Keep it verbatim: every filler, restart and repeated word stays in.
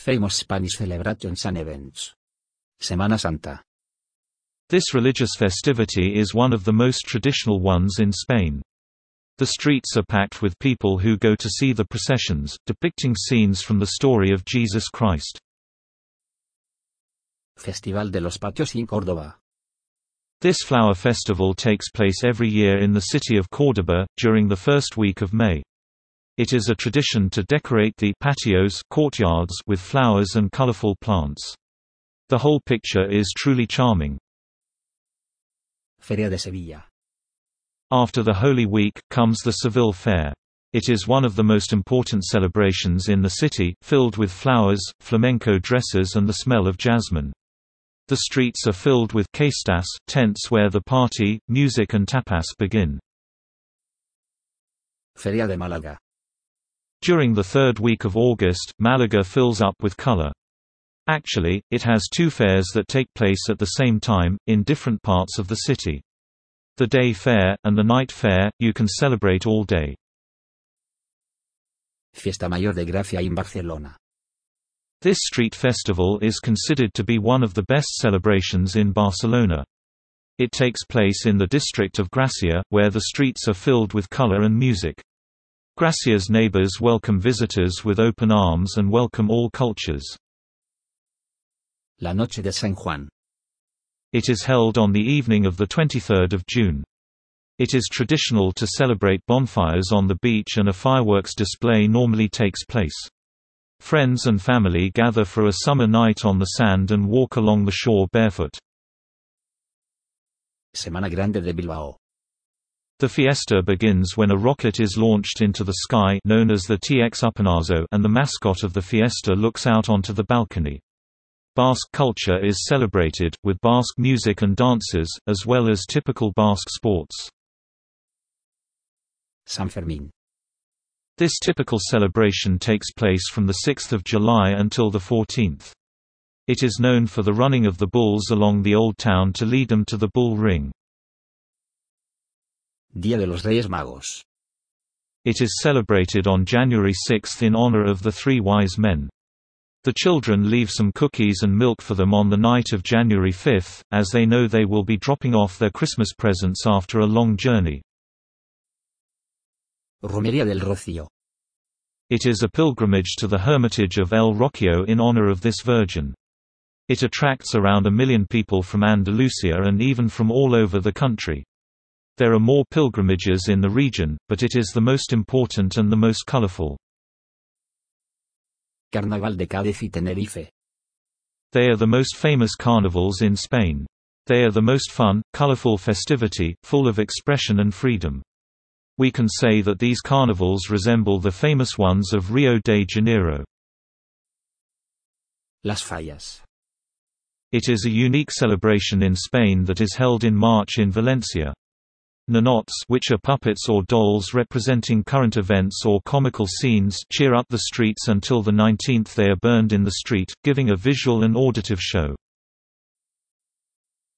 Famous Spanish celebrations and events. Semana Santa. This religious festivity is one of the most traditional ones in Spain. The streets are packed with people who go to see the processions, depicting scenes from the story of Jesus Christ. Festival de los Patios in Córdoba. This flower festival takes place every year in the city of Córdoba, during the first week of May. It is a tradition to decorate the patios courtyards with flowers and colorful plants. The whole picture is truly charming. Feria de Sevilla. After the Holy Week, comes the Seville Fair. It is one of the most important celebrations in the city, filled with flowers, flamenco dresses and the smell of jasmine. The streets are filled with cestas, tents where the party, music and tapas begin. Feria de Málaga. During the third week of August, Malaga fills up with color. Actually, it has two fairs that take place at the same time, in different parts of the city. The day fair, and the night fair, you can celebrate all day. Fiesta Mayor de Gracia in Barcelona. This street festival is considered to be one of the best celebrations in Barcelona. It takes place in the district of Gracia, where the streets are filled with color and music. Gracia's neighbors welcome visitors with open arms and welcome all cultures. La Noche de San Juan. It is held on the evening of the twenty-third of June. It is traditional to celebrate bonfires on the beach and a fireworks display normally takes place. Friends and family gather for a summer night on the sand and walk along the shore barefoot. Semana Grande de Bilbao. The fiesta begins when a rocket is launched into the sky known as the T X Upanazo and the mascot of the fiesta looks out onto the balcony. Basque culture is celebrated, with Basque music and dances, as well as typical Basque sports. San Fermín. This typical celebration takes place from the sixth of July until the fourteenth. It is known for the running of the bulls along the Old Town to lead them to the bull ring. Día de los Reyes Magos. It is celebrated on January sixth in honor of the three wise men. The children leave some cookies and milk for them on the night of January fifth, as they know they will be dropping off their Christmas presents after a long journey. Romería del Rocío. It is a pilgrimage to the Hermitage of El Rocío in honor of this Virgin. It attracts around a million people from Andalusia and even from all over the country. There are more pilgrimages in the region, but it is the most important and the most colorful. Carnaval de Cádiz y Tenerife. They are the most famous carnivals in Spain. They are the most fun, colorful festivity, full of expression and freedom. We can say that these carnivals resemble the famous ones of Rio de Janeiro. Las Fallas. It is a unique celebration in Spain that is held in March in Valencia. Nanots, which are puppets or dolls representing current events or comical scenes, cheer up the streets until the nineteenth. They are burned in the street, giving a visual and auditive show.